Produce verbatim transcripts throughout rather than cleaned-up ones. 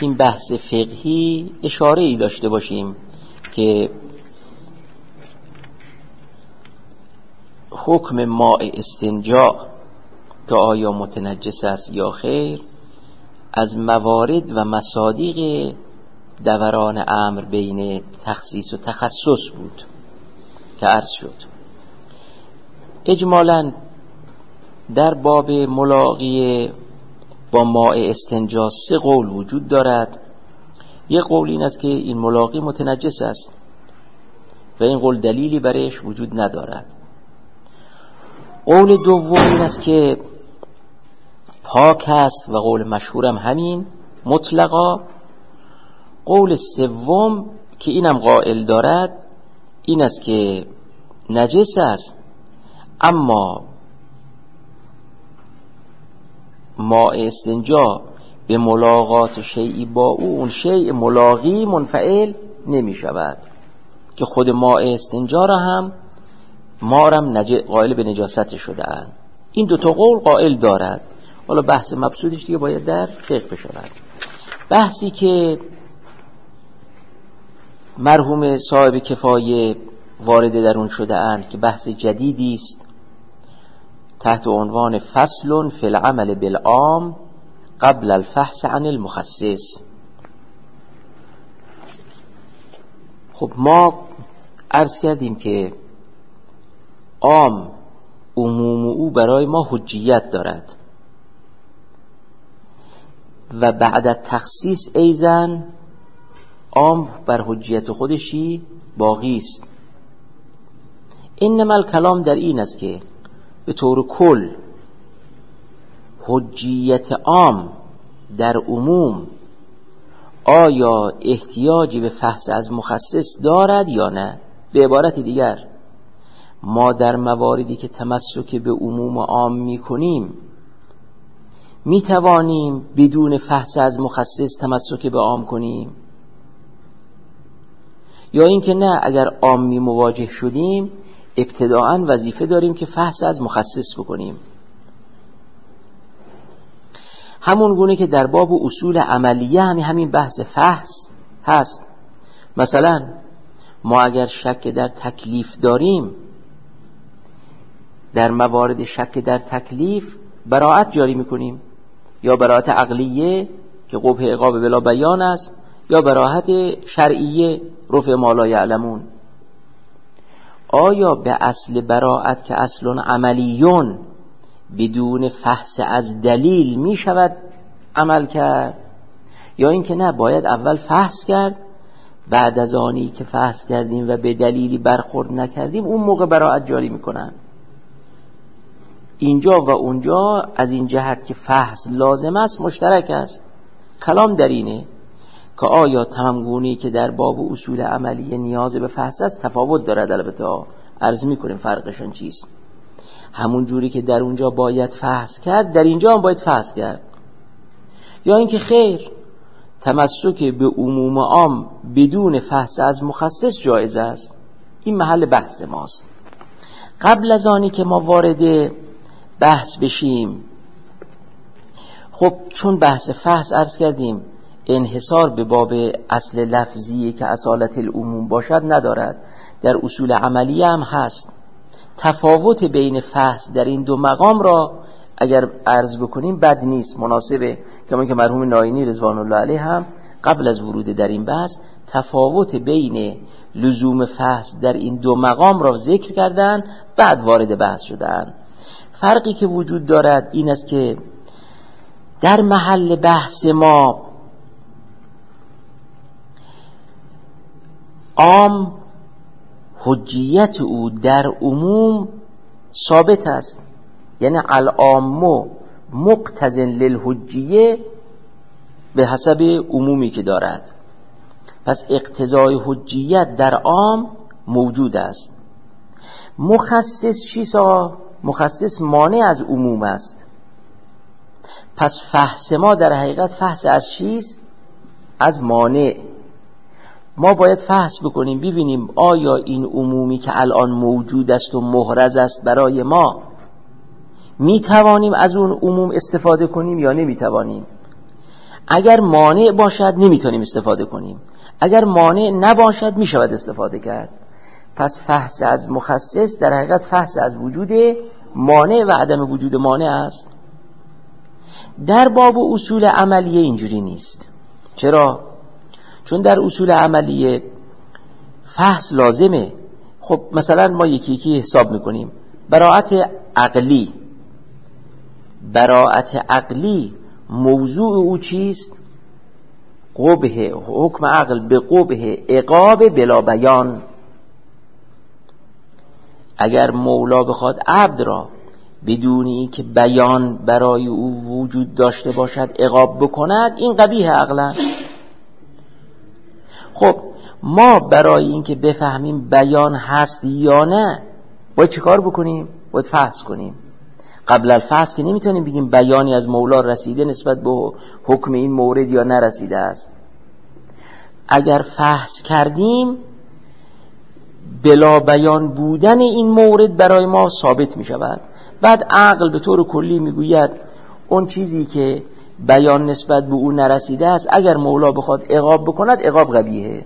این بحث فقهی اشاره ای داشته باشیم که حکم ماء استنجا که آیا متنجس است یا خیر از موارد و مصادیق دوران امر بین تخصیص و تخصص بود که عرض شد. اجمالاً در باب ملاقی با ماء استنجا سه قول وجود دارد. یک قول این است که این ملاقی متنجس است و این قول دلیلی برایش وجود ندارد. قول دوم این است که پاک است و قول مشهورم همین مطلقا. قول سوم که اینم قائل دارد این است که نجس است اما ماء استنجا به ملاقات شیئی با او اون شیء ملاقی منفعل نمی شود که خود ماء استنجا را هم مارم نج... قائل به نجاست شده اند. این دو تا قول قائل دارد. حالا بحث مبسوطش دیگه باید در فقه بشود. بحثی که مرحوم صاحب کفایه وارد در اون شده اند که بحث جدیدی است تحت عنوان فصل فی العمل بالعام قبل الفحص عن المخصص. خب ما عرض کردیم که عام عموم او برای ما حجیت دارد و بعد از تخصیص ایزن عام بر حجیت خودشی باقی است. انما الکلام در این است که به طور کل حجیت عام در عموم آیا احتیاجی به فحص از مخصص دارد یا نه. به عبارت دیگر ما در مواردی که تمسک به عموم عام می کنیم می توانیم بدون فحص از مخصص تمسک به عام کنیم یا اینکه نه اگر عامی مواجه شدیم ابتداءً وظیفه داریم که فحص از مخصص بکنیم. همون گونه که در باب اصول عملیه همین همین بحث فحص هست. مثلا ما اگر شک در تکلیف داریم در موارد شک در تکلیف براءت جاری میکنیم یا براءت عقلیه که قبح عقاب بلا بیان است یا براءت شرعیه رفع ما لا یعلمون. آیا به اصل براءت که اصل عملیون بدون فحص از دلیل می شود عمل کرد یا اینکه نه باید اول فحص کرد بعد از آنی که فحص کردیم و به دلیلی برخورد نکردیم اون موقع براءت جاری میکنن؟ اینجا و اونجا از این جهت که فحص لازم است مشترک است. کلام در اینه که آیا تمامگونی که در باب اصول عملی نیاز به فحص است تفاوت دارد. البته عرض میکنیم فرقشون چیست. همون جوری که در اونجا باید فحص کرد در اینجا هم باید فحص کرد یا اینکه خیر تمسک به عموم عام بدون فحص از مخصص جایز است. این محل بحث ماست. قبل از آنی که ما وارد بحث بشیم خب چون بحث فحص عرض کردیم انحصار به باب اصل لفظی که اصالت العموم باشد ندارد، در اصول عملی هم هست. تفاوت بین فحص در این دو مقام را اگر عرض بکنیم بد نیست، مناسبه. کما که مرحوم ناینی رضوان الله علیه هم قبل از ورود در این بحث تفاوت بین لزوم فحص در این دو مقام را ذکر کردن بعد وارد بحث شدن. فرقی که وجود دارد این است که در محل بحث ما عام حجیت او در عموم ثابت است، یعنی العام مقتضن للحجیه به حسب عمومی که دارد. پس اقتضای حجیت در عام موجود است. مخصص چیسا؟ مخصص مانع از عموم است. پس فحص ما در حقیقت فحص از چیست؟ از مانع. ما باید فحص بکنیم ببینیم آیا این عمومی که الان موجود است و محرز است برای ما می توانیم از اون عموم استفاده کنیم یا نمی توانیم. اگر مانع باشد نمیتونیم استفاده کنیم، اگر مانع نباشد میشود استفاده کرد. پس فحص از مخصص در حقیقت فحص از وجود مانع و عدم وجود مانع است. در باب اصول عملیه اینجوری نیست. چرا؟ چون در اصول عملیه فحص لازمه. خب مثلا ما یکی یکی حساب میکنیم. براءت عقلی، براءت عقلی موضوع او چیست؟ قبح، حکم عقل به قبح عقاب بلا بیان. اگر مولا بخواد عبد را بدونی که بیان برای او وجود داشته باشد عقاب بکند، این قبیح عقلا. خب ما برای اینکه بفهمیم بیان هست یا نه باید چیکار بکنیم؟ باید فحص کنیم. قبل الفحص که نمیتونیم بگیم بیانی از مولا رسیده نسبت به حکم این مورد یا نرسیده است. اگر فحص کردیم بلا بیان بودن این مورد برای ما ثابت می شود. بعد عقل به طور کلی می گوید اون چیزی که بیان نسبت به او نرسیده است اگر مولا بخواد عقاب بکند عقاب قبیحه.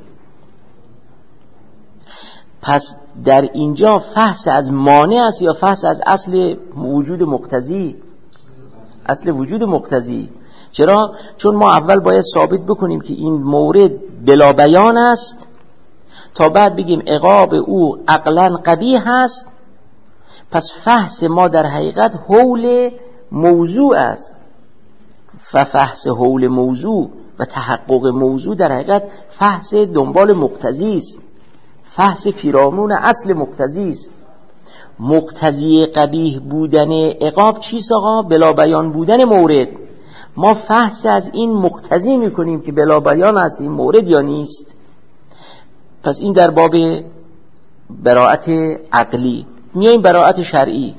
پس در اینجا فحص از مانع است یا فحص از اصل وجود مقتضی؟ اصل وجود مقتضی. چرا؟ چون ما اول باید ثابت بکنیم که این مورد بلا بیان است تا بعد بگیم عقاب او عقلا قبیح است. پس فحص ما در حقیقت حول موضوع است و فحص حول موضوع و تحقق موضوع در حقیقت فحص دنبال مقتضی است، فحص پیرامون اصل مقتضی است. مقتضی قبیح بودن عقاب چیست آقا؟ بلا بیان بودن مورد. ما فحص از این مقتضی میکنیم که بلا بیان است این مورد یا نیست. پس این در باب براءت عقلی. میاییم براءت شرعی.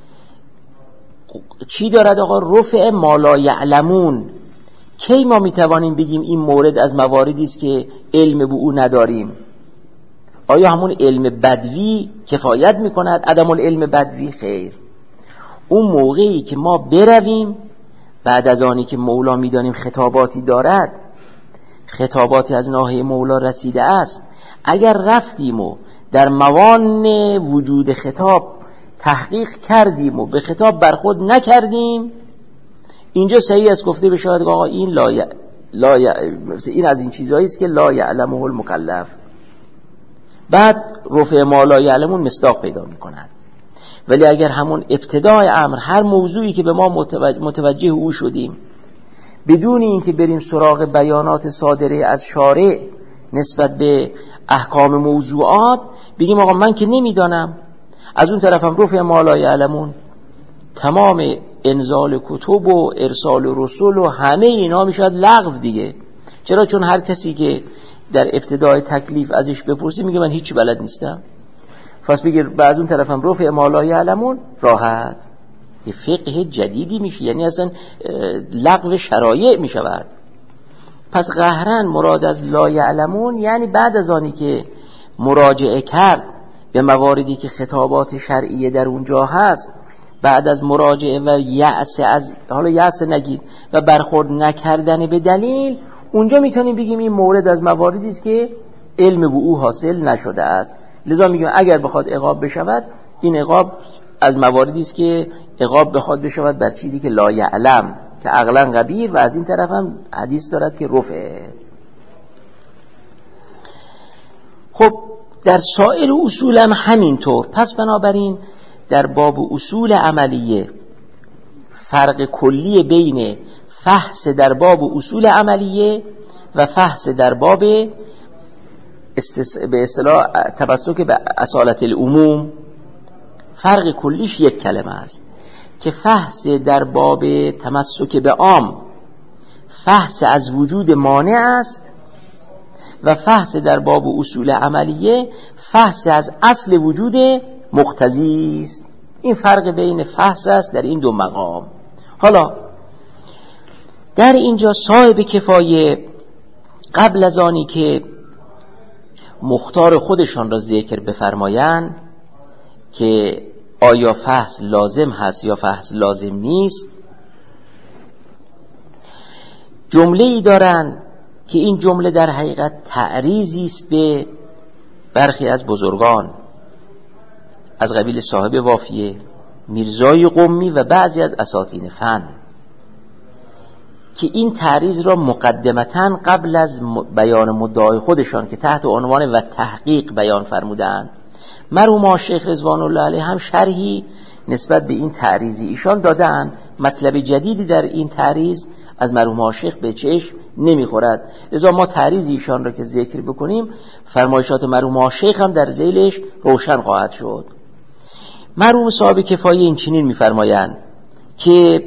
چی دارد آقا؟ رفع ما لا یعلمون. کی ما میتوانیم بگیم این مورد از مواردی است که علم به او نداریم؟ آیا همون علم بدوی کفایت میکند؟ عدم العلم بدوی خیر. اون موقعی که ما برویم بعد از آنی که مولا میدانیم خطاباتی دارد، خطاباتی از ناحیه مولا رسیده است، اگر رفتیم و در موان وجود خطاب تحقیق کردیم و به خطاب برخورد نکردیم، اینجا صحیح است گفته بشود آقا این لا ی... لا ی... این از این چیزایی است که لا یعلمه المکلف. بعد رفع ما لا یعلمون مصداق پیدا می‌کند. ولی اگر همون ابتدای امر هر موضوعی که به ما متوجه, متوجه او شدیم بدون اینکه بریم سراغ بیانات صادره از شارع نسبت به احکام موضوعات بگیم آقا من که نمیدانم، از اون طرفم رفع ما لا یعلمون، تمام انزال کتب و ارسال رسول و همه اینا میشود لغو دیگه. چرا؟ چون هر کسی که در ابتدای تکلیف ازش بپرسی میگه من هیچی بلد نیستم. پس بگیر بعد اون طرفم رفع ما لا یعلمون راحت. یه فقه جدیدی میشه، یعنی اصلا لغو شرایع میشود. پس قهرن مراد از لا یعلمون یعنی بعد از آنی که مراجعه کرد به مواردی که خطابات شرعیه در اونجا هست، بعد از مراجعه و یأس از حالا یأس نگید و برخورد نکردن به دلیل، اونجا میتونیم بگیم این مورد از مواردی است که علم به او حاصل نشده است. لذا میگم اگر بخواد عقاب بشود این عقاب از مواردی است که عقاب بخواد بشود بر چیزی که لا یعلم که عقلا قبیح، و از این طرف هم حدیث دارد که رفع. خب در سایر اصول هم همینطور. پس بنابراین در باب اصول عملیه فرق کلی بین فحص در باب اصول عملیه و فحص در باب استس... به اصطلاح تمسک به اصالت العموم، فرق کلیش یک کلمه است که فحص در باب تمسک به عام فحص از وجود مانع است و فحص در باب اصول عملیه فحص از اصل وجود مقتضی است. این فرق بین فحص است در این دو مقام. حالا در اینجا صاحب کفایه قبل از آنی که مختار خودشان را ذکر بفرمایند که آیا فحص لازم هست یا فحص لازم نیست، جمله ای دارن که این جمله در حقیقت تعریضی است به برخی از بزرگان از قبیل صاحب وافیه، میرزای قمی و بعضی از اساطین فن، که این تعریض را مقدمتاً قبل از بیان مدعای خودشان که تحت عنوان و تحقیق بیان فرمودند، مرحوم شیخ رضوان الله علیه هم شرحی نسبت به این تعریضی ایشان دادن. مطلب جدیدی در این تعریض از مرحوم شیخ به چشم نمیخورد، لذا ما تعریض ایشان را که ذکر بکنیم فرمایشات مرحوم شیخ هم در ذیلش روشن خواهد شد. مرحوم صاحب کفایه این چنین میفرمایند که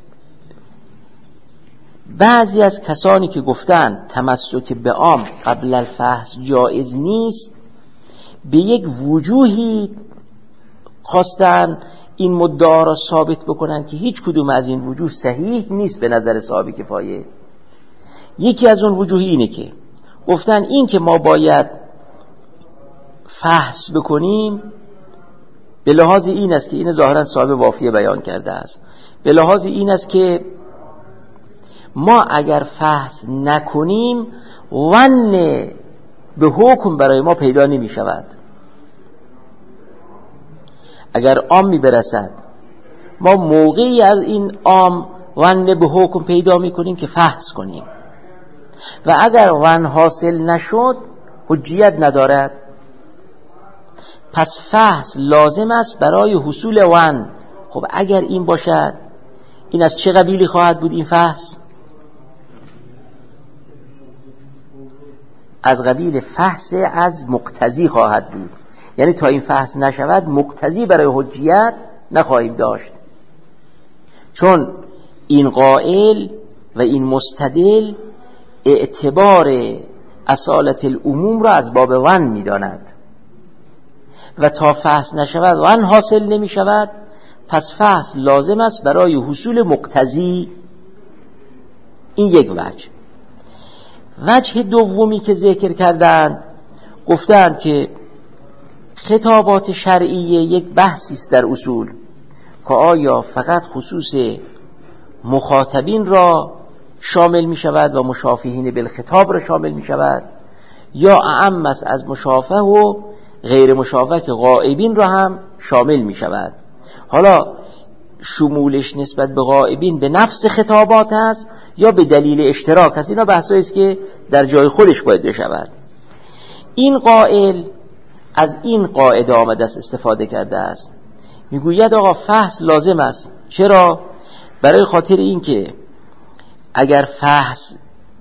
بعضی از کسانی که گفتند تمسک به عام قبل الفحص جایز نیست، به یک وجوهی خواستن این مدعا را ثابت بکنن که هیچ کدوم از این وجوه صحیح نیست به نظر صاحب کفایه. یکی از اون وجوه اینه که گفتن این که ما باید فحص بکنیم به لحاظ این است که این ظاهرا صاحب وافیه بیان کرده است، به لحاظ این است که ما اگر فحص نکنیم ون به حکم برای ما پیدا نمی شود. اگر عام می برسد ما موقعی از این عام ون به حکم پیدا می کنیم که فحص کنیم، و اگر ون حاصل نشد حجیت ندارد. پس فحص لازم است برای حصول ون. خب اگر این باشد این از چه قبیلی خواهد بود؟ این فحص از قبیل فحص از مقتضی خواهد بود، یعنی تا این فحص نشود مقتضی برای حجیت نخواهیم داشت، چون این قائل و این مستدل اعتبار اصالت العموم را از باب ون می داند و تا فحص نشود ون حاصل نمی شود. پس فحص لازم است برای حصول مقتضی. این یک وجه. وجه دومی که ذکر کردند گفتند که خطابات شرعیه یک بحثی است در اصول که آیا فقط خصوص مخاطبین را شامل می شود و مشافهین بالخطاب را شامل می شود، یا اعم است از مشافه و غیر مشافه که غائبین را هم شامل می شود. حالا شمولش نسبت به غائبین به نفس خطابات است یا به دلیل اشتراک است، اینا بحثایی است که در جای خودش باید بشود. این قائل از این قاعده آمده است استفاده کرده است، میگوید آقا فحص لازم است. چرا؟ برای خاطر این که اگر فحص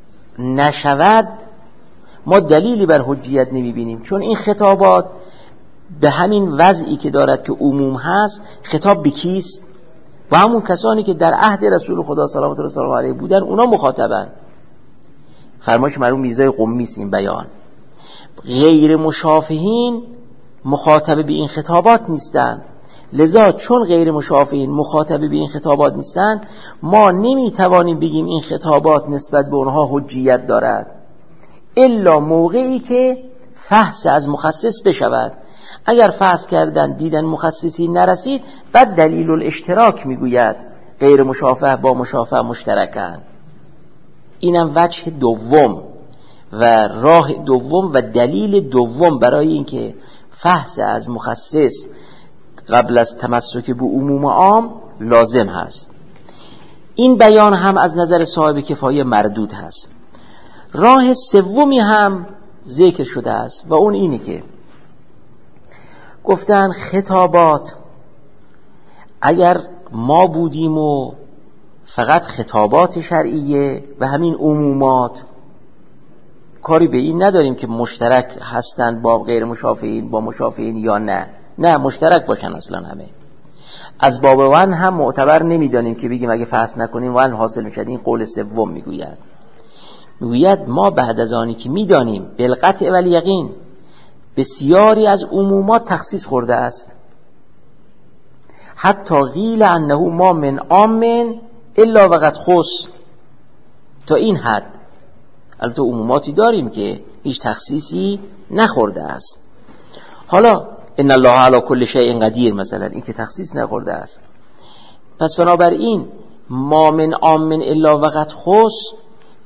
نشود ما دلیلی بر حجیت نمیبینیم، چون این خطابات به همین وضعی که دارد که عموم هست خطاب به کیست؟ و همون کسانی که در عهد رسول خدا صلوات الله وسلامه علیه بودن اونا مخاطبن. فرمایش مرحوم میرزای قمی است این بیان. غیر مشافهین مخاطب به این خطابات نیستن، لذا چون غیر مشافهین مخاطب به این خطابات نیستن ما نمیتوانیم بگیم این خطابات نسبت به اونها حجیت دارد الا موقعی که فحص از مخصص بشود. اگر فحص کردن دیدن مخصصی نرسید بعد دلیل الاشتراک میگوید غیر مشافه با مشافه مشترکن. اینم وجه دوم و راه دوم و دلیل دوم برای اینکه فحص از مخصص قبل از تمسک به عموم عام لازم هست. این بیان هم از نظر صاحب کفایه مردود هست. راه سومی هم ذکر شده است و اون اینه که گفتن خطابات اگر ما بودیم و فقط خطابات شرعیه و همین عمومات کاری به این نداریم که مشترک هستند با غیر مشافهین با مشافهین یا نه، نه مشترک باشن اصلا همه. از باب ون هم معتبر نمیدانیم که بگیم اگه فحص نکنیم ون حاصل میشد. این قول سوم میگوید میگوید ما بعد از آنی که میدانیم بالقطع و الیقین بسیاری از عمومات تخصیص خورده است، حتی قیل انه ما من عام الا وقد خص، تا این حد. البته عموماتی داریم که هیچ تخصیصی نخورده است. حالا ان الله علی کل شیء قدیر مثلا این که تخصیص نخورده است. پس بنابراین ما من عام الا وقد خص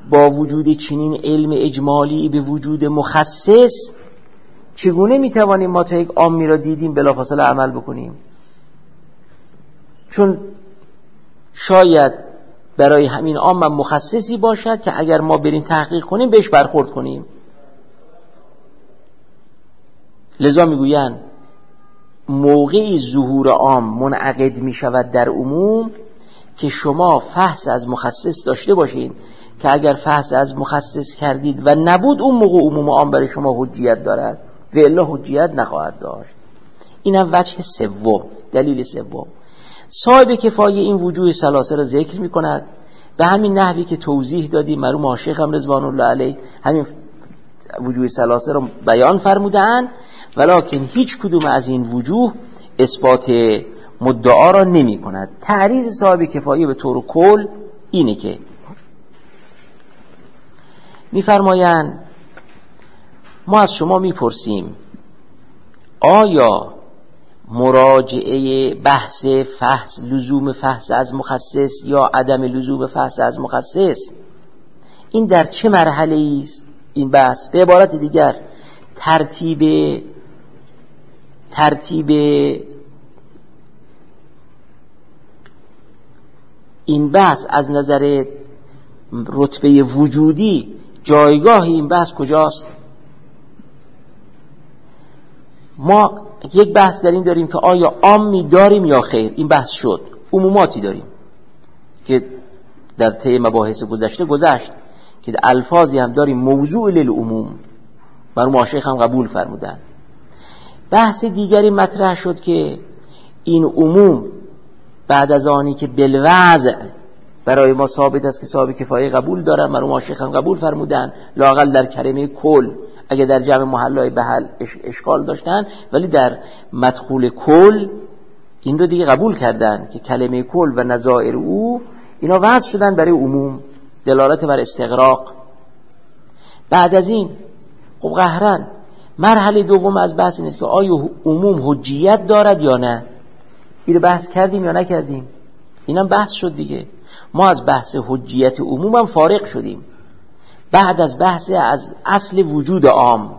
با وجود چنین علم اجمالی به وجود مخصص چگونه میتوانیم ما تا یک عامی را دیدیم بلافاصله عمل بکنیم؟ چون شاید برای همین عام مخصصی باشد که اگر ما بریم تحقیق کنیم بهش برخورد کنیم. لذا میگویند موقعی ظهور عام منعقد می شود در عموم که شما فحص از مخصص داشته باشین که اگر فحص از مخصص کردید و نبود اون موقع عموم عام برای شما حجیت دارد و الا حجیت نخواهد داشت. این هم وجه سوم، دلیل سوم. صاحب کفایه این وجوه ثلاثه را ذکر می کند به همین نحوی که توضیح دادیم. مرحوم شیخ هم رضوان الله علیه همین وجوه ثلاثه را بیان فرمودند، ولکن هیچ کدوم از این وجوه اثبات مدعا را نمی کند. تعریض صاحب کفایه به طور کل اینه که می فرمایند ما از شما می پرسیم آیا مراجعه بحث فحص، لزوم فحص از مخصص یا عدم لزوم فحص از مخصص، این در چه مرحله است؟ این بحث به عبارت دیگر ترتیب ترتیب این بحث از نظر رتبه وجودی جایگاه این بحث کجاست؟ ما یک بحث در این داریم که آیا عامی داریم یا خیر. این بحث شد. عموماتی داریم که در طی مباحث گذشته گذشت که الفاظی هم داریم موضوع للعموم، مرحوم شیخ هم قبول فرمودن. بحث دیگری مطرح شد که این عموم بعد از آنی که بالوضع برای ما ثابت است که صاحب کفایه قبول دارن، مرحوم شیخ هم قبول فرمودن، لااقل در کلمه کل اگه در جمع محلای بحل اش اشکال داشتن ولی در مدخول کل این رو دیگه قبول کردن که کلمه کل و نظائر او اینا وضع شدن برای عموم، دلالت بر استغراق. بعد از این خب قهرن مرحله دوم از بحث این است که آیا عموم حجیت دارد یا نه. این رو بحث کردیم یا نکردیم؟ اینم بحث شد دیگه. ما از بحث حجیت عموم هم فارغ شدیم. بعد از بحث از اصل وجود عام،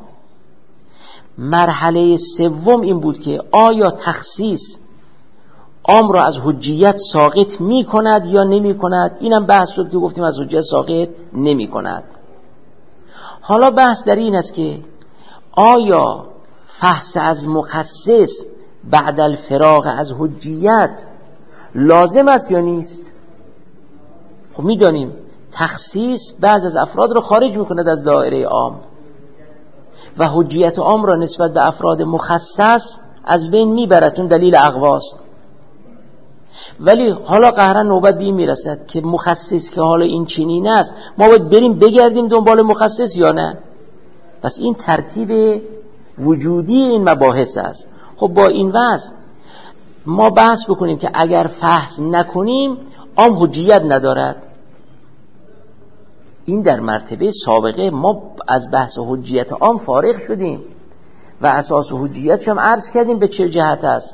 مرحله سوم این بود که آیا تخصیص عام را از حجیت ساقط می کند یا نمی کند. اینم بحث شد که گفتیم از حجیت ساقط نمی کند. حالا بحث در این است که آیا فحص از مخصص بعد الفراغ از حجیت لازم است یا نیست؟ خب می دانیم تخصیص بعض از افراد را خارج می کند از دایره عام و حجیت عام را نسبت به افراد مخصص از بین می برد، چون دلیل اقواست. ولی حالا قهرن نوبت به این می رسد که مخصص که حالا این چنین است ما باید بریم بگردیم دنبال مخصص یا نه. پس این ترتیب وجودی این مباحث است. خب با این وضع ما بحث بکنیم که اگر فحص نکنیم عام حجیت ندارد. این در مرتبه سابقه ما از بحث حجیت عام فارغ شدیم و اساس حجیت هم عرض کردیم به چه جهت است.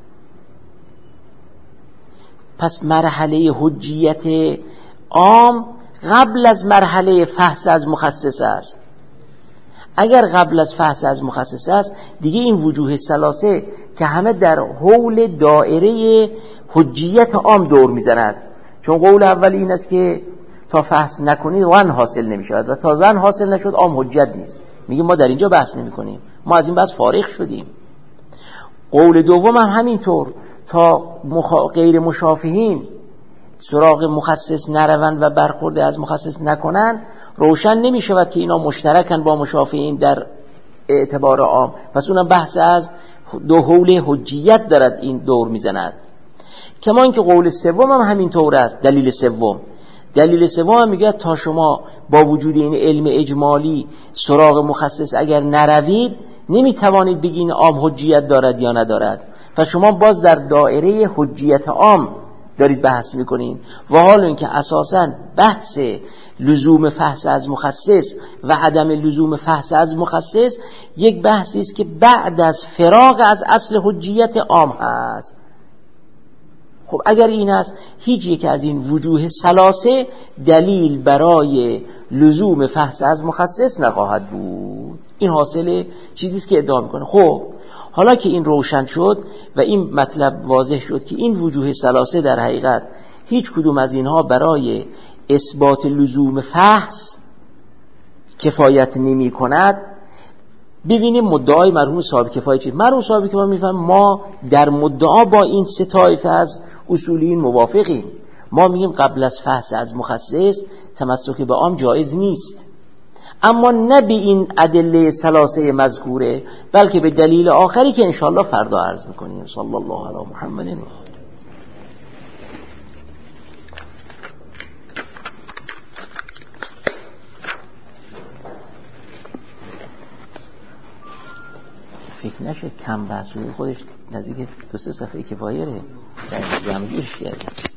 پس مرحله حجیت عام قبل از مرحله فحص از مخصص است. اگر قبل از فحص از مخصص است دیگه این وجوه ثلاثه که همه در حول دائره حجیت عام دور میزند، چون قول اول این است که تا فحص نکنید وان حاصل نمی شود و تا زن حاصل نشد عام حجت نیست. میگه ما در اینجا بحث نمی کنیم، ما از این بحث فارغ شدیم. قول دوم هم همینطور، تا مخا... غیر مشافهین سراغ مخصص نروند و برخورده از مخصص نکنند روشن نمی شود که اینا مشترکن با مشافهین در اعتبار عام. پس اونم بحث از دو حول حجیت دارد این دور میزند. کما اینکه قول سوم هم همینطور است. دلیل سوم دلیل سوم هم میگه تا شما با وجود این علم اجمالی سراغ مخصص اگر نروید نمیتوانید بگین عام حجیت دارد یا ندارد. پس شما باز در دائره حجیت عام دارید بحث میکنین و حال اینکه اساساً بحث لزوم فحص از مخصص و عدم لزوم فحص از مخصص یک بحثی است که بعد از فراغ از اصل حجیت عام هست. خب اگر این است هیچ یک از این وجوه ثلاثه دلیل برای لزوم فحص از مخصص نخواهد بود. این حاصل چیزیست که ادعا میکنه. خب حالا که این روشن شد و این مطلب واضح شد که این وجوه ثلاثه در حقیقت هیچ کدوم از اینها برای اثبات لزوم فحص کفایت نمی کند، ببینیم مدعای مرحوم صاحب کفایت چیه. مرحوم صاحب کفایت میفهم ما در مدعا با این سه طایفه از اصولیین موافقیم. ما میگیم قبل از فحص از مخصص تمسک به عام جایز نیست، اما نه به این ادله ثلاثه مذکوره، بلکه به دلیل آخری که انشاءالله فردا عرض میکنیم. صلی الله علی محمد. فکر نشه کم بحث خودش نزدیک دو سه صفحه کفایه ره در جمعیش کرده.